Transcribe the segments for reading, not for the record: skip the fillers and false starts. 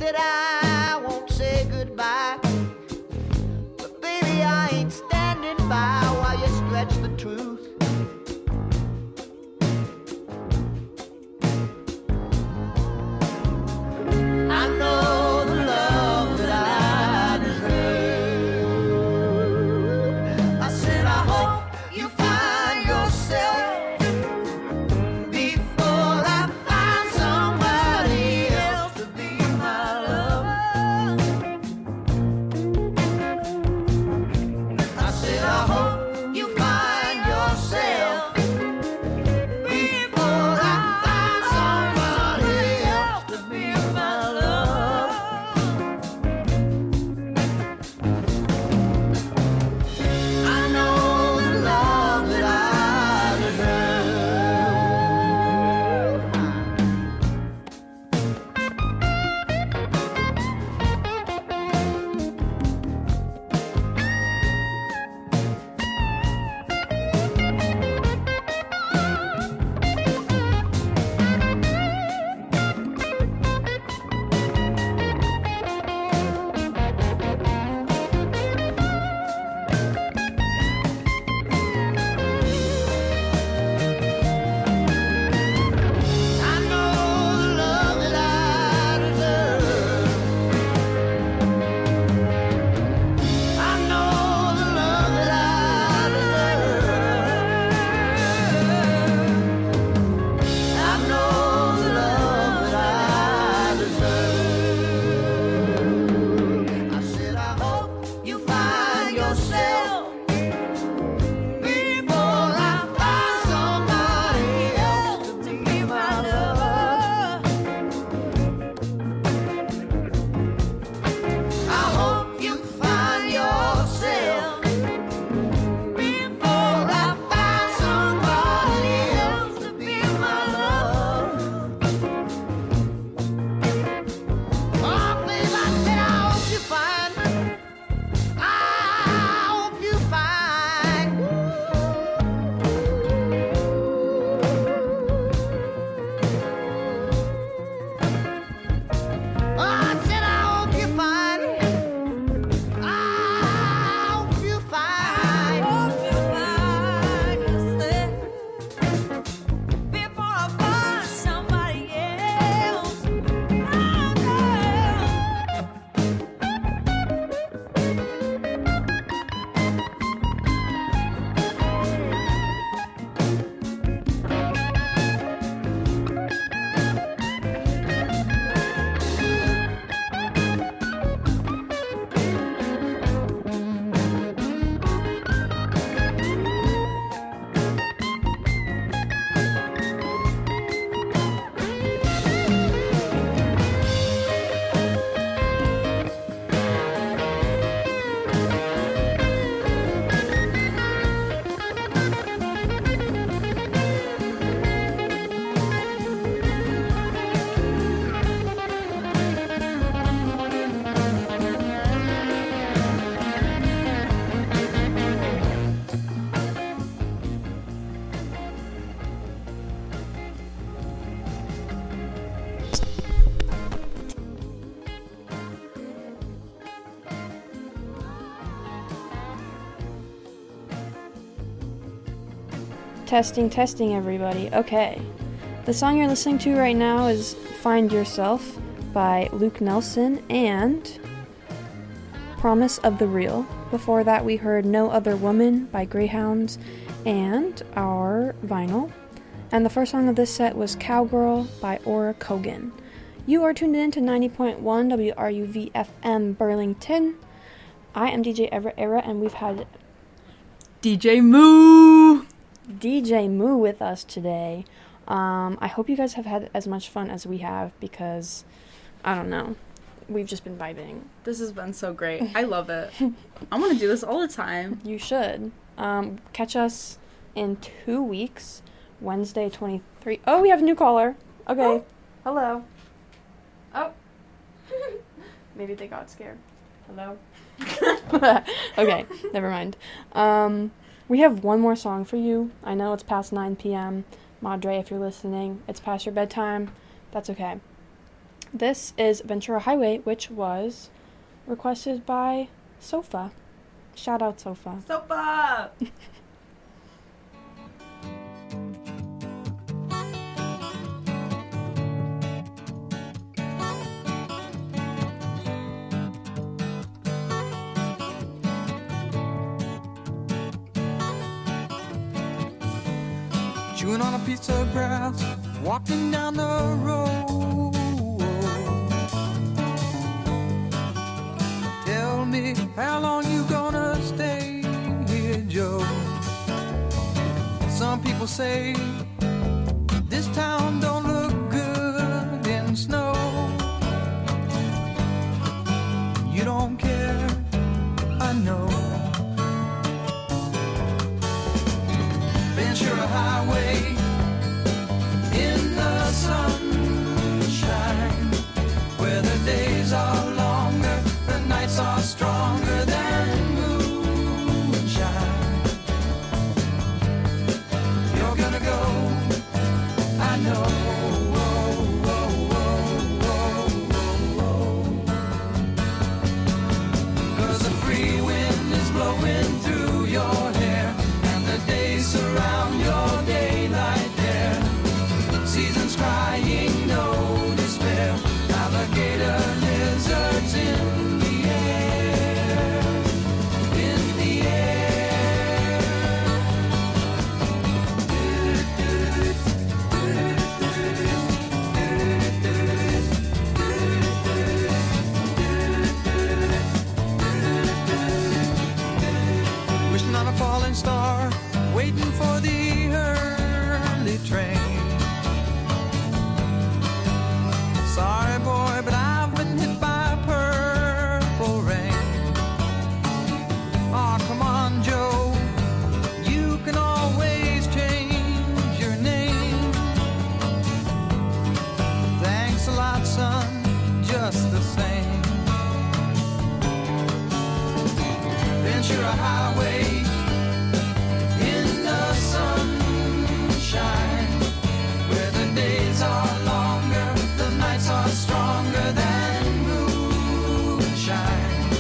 that I won't say goodbye. But baby, I ain't standing by while you stretch the truth. I know the love that I deserve. I said I hope you find yourself before I find somebody else to be my love. I said I hope you find yourself before I find somebody else to be my love. I know the love that I deserve. I know the love that I deserve. I know the love that I deserve. I know the love that I deserve. I said I hope you find yourself before I find somebody else to be my love. I hope you find yourself before I find somebody else to be my love. Oh, babe, I said I hope you find. I hope you find. Oh, I said I hope you find. I hope you find. Before I find somebody else. Testing, everybody. Okay. The song you're listening to right now is Find Yourself by Luke Nelson and Promise of the Real. Before that, we heard No Other Woman by Greyhounds and Our Vinyl. And the first song of this set was Cowgirl by Aura Kogan. You are tuned in to 90.1 WRUV FM Burlington. I am DJ Everett Era, and we've had DJ Moo with us today. I hope you guys have had as much fun as we have because, I don't know, we've just been vibing. This has been so great. I love it. I want to do this all the time. You should. Catch us in 2 weeks, Wednesday 23. Oh, we have a new caller. Okay. Oh. Hello. Oh. Maybe they got scared. Hello? Okay, never mind. We have one more song for you. I know it's past 9 p.m. Madre, if you're listening, it's past your bedtime. That's okay. This is Ventura Highway, which was requested by Sofa. Shout out, Sofa. Sofa! Chewing on a piece of grass, walking down the road. Tell me, how long you gonna stay here, Joe? Some people say this town don't look good in snow. You don't care, I know. Ventura Highway in the sunshine, where the days are longer, the nights are stronger than moonshine. You're gonna go, I know. Cause the free wind is blowing through your hair, and the days surround your daylight there. Seasons crying, no despair. Alligator lizards in the air, in the air. Wishing on a falling star, waiting for the early train. Sorry, boy, but I've been hit by purple rain. Oh, come on, Joe, you can always change your name. Thanks a lot, son, just the same. Ventura Highway in the sunshine, where the days are longer, the nights are stronger than moonshine.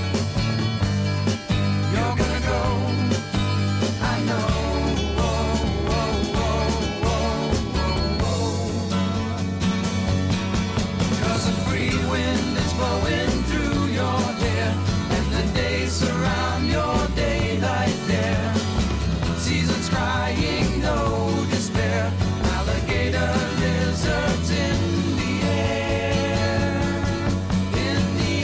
You're gonna go, I know. Cause the free wind is blowing through your hair, and the days surround your daylight there. Seasons crying, no despair. Alligator lizards in the air, in the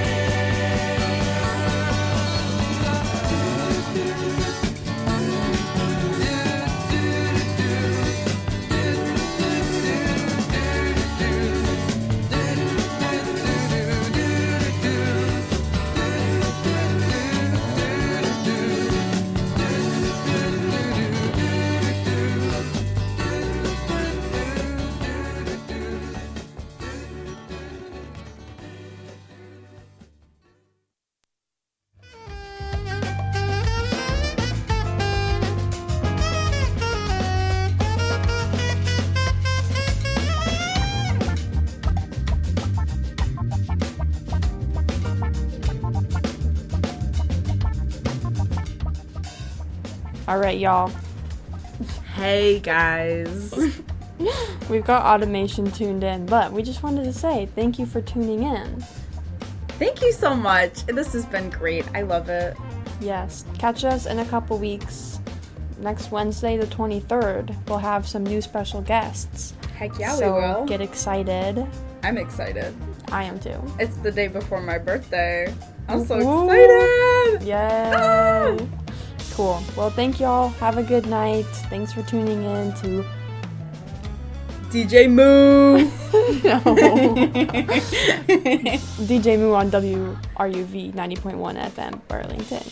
All right, y'all. Hey, guys. We've got automation tuned in, but we just wanted to say thank you for tuning in. Thank you so much. This has been great. I love it. Yes, catch us in a couple weeks. Next Wednesday, the 23rd, we'll have some new special guests. Heck yeah, So we will. get excited. I'm excited. I am too. It's the day before my birthday. I'm so Woo! excited. Yay! Ah! Cool. Well, thank y'all. Have a good night. Thanks for tuning in to DJ Moo. DJ Moo on WRUV 90.1 FM Burlington.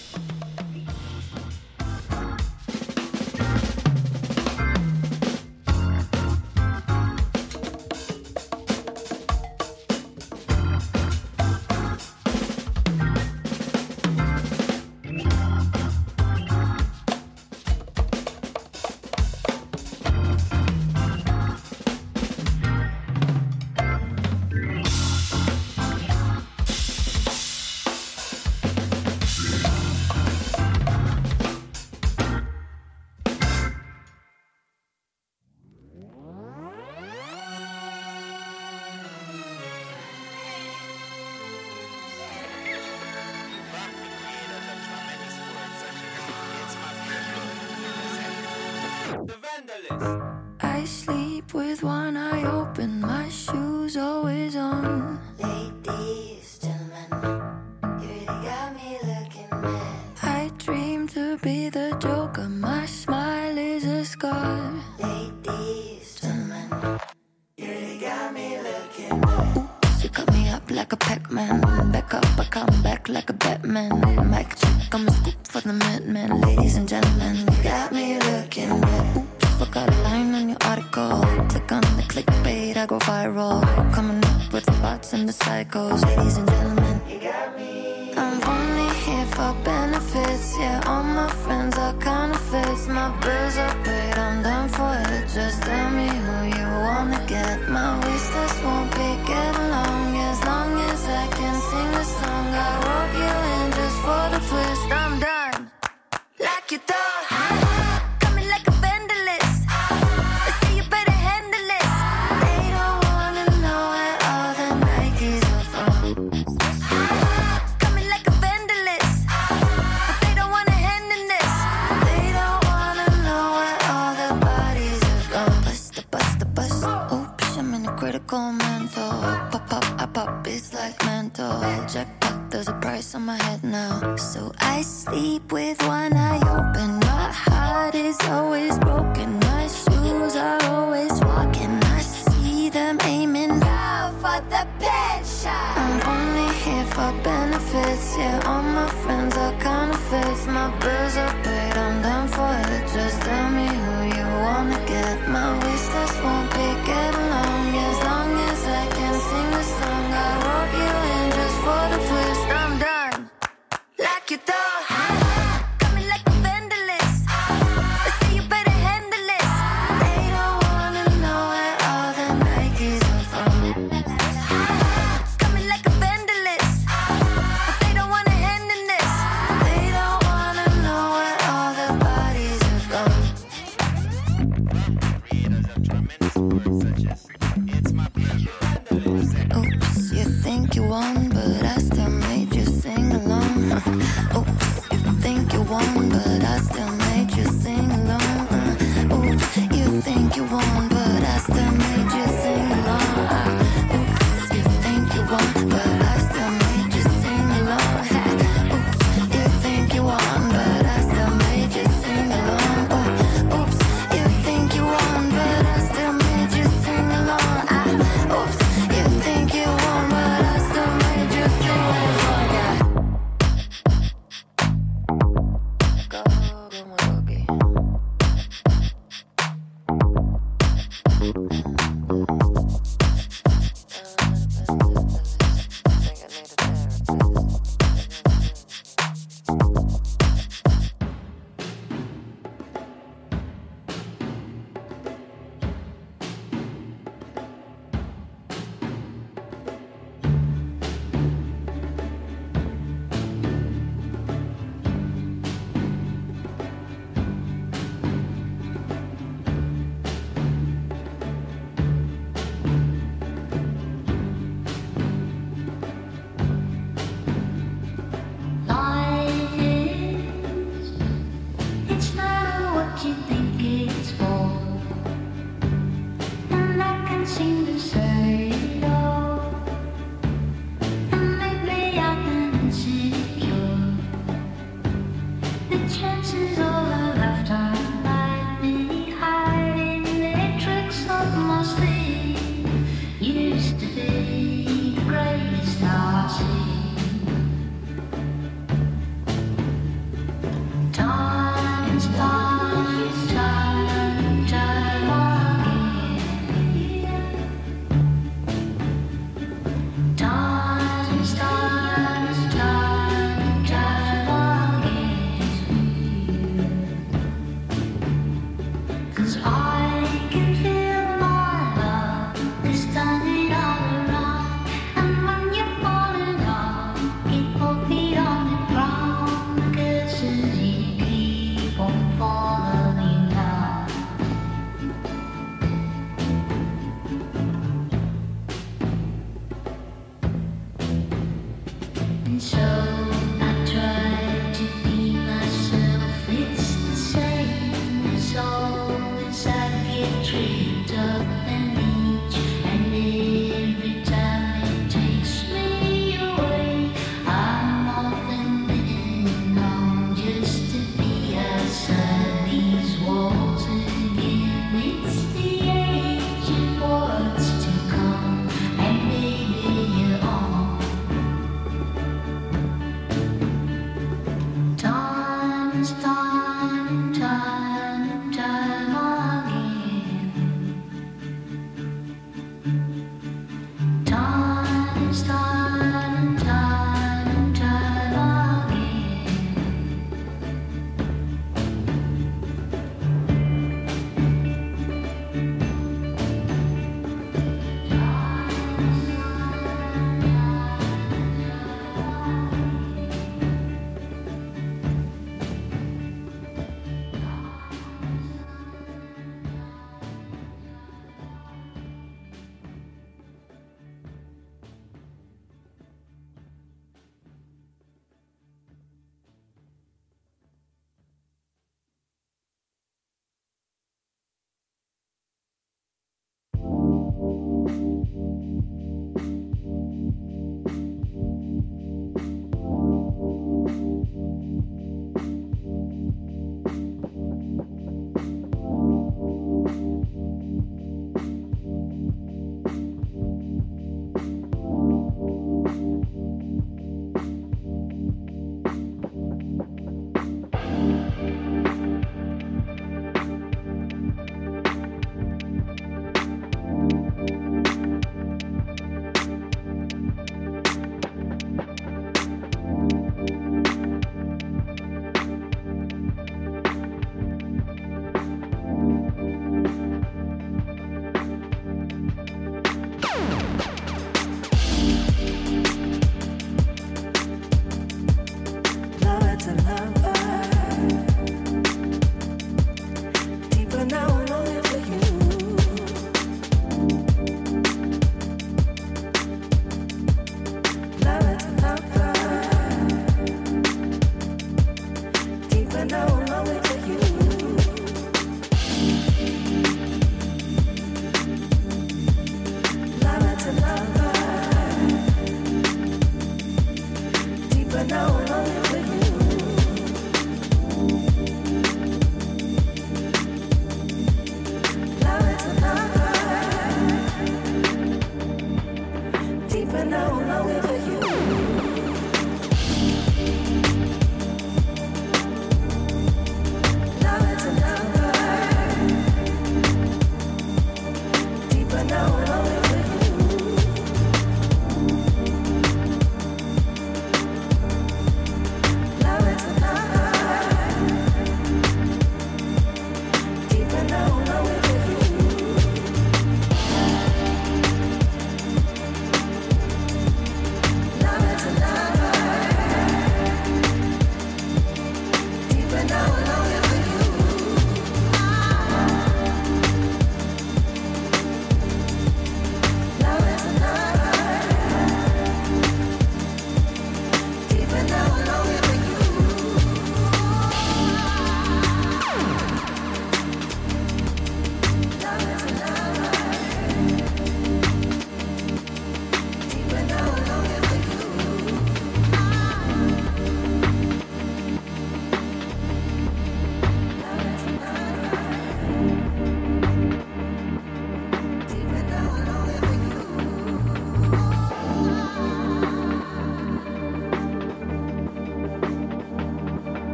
like a Pac-Man. Back up, I come back like a Batman. Mic check, I'm a scoop for the Madman. Ladies and gentlemen, you got me looking good. Oops, forgot a line on your article. Click on the clickbait, I go viral. Coming up with the bots and the psychos. Ladies and gentlemen, you got me. I'm only here for benefits. Yeah, all my friends are counterfeits. My bills are paid, I'm done for it. Just tell me who you wanna get. My wish list won't be get along. As long as I can sing the song I wrote you in just for the twist. I'm done. Like you thought. Coming like a vandalist. They say you better handle this. They don't wanna know where all the Nikes are from. Coming like a vandalist. But they don't wanna handle this. They don't wanna know where all the bodies are from. Bust. Oops, I'm in a critical mental. Pop, I pop, it's like mental. Jackpot, there's a price on my head now. So I sleep with one eye open. My heart is always broken. My shoes are always walking. I see them aiming now for the pet shop. I'm only here for benefits. Yeah, all my friends are counterfeits. My bills are paid, I'm done for it. Just tell me who you wanna get. My wish list won't be get along. As long as I can sing the song I wrote you in just for the twist. I'm done. Like you thought. Coming like a vandalist. They say you better handle this. They don't wanna know where all the Nikes are from. Coming like a vandalist. But they don't wanna handle this. They don't wanna know where all the bodies are from. Oops, you think you won, but I still made you sing along. Oops, you think you won, but I still made you sing along. Oops, you think you won, but I still made you sing along. Oops, you think you won, but I still made you sing along. Oops, you think you won, but I still made you sing along. Oops, you think you won, but I still made you sing along. Oops, you think you won, but know.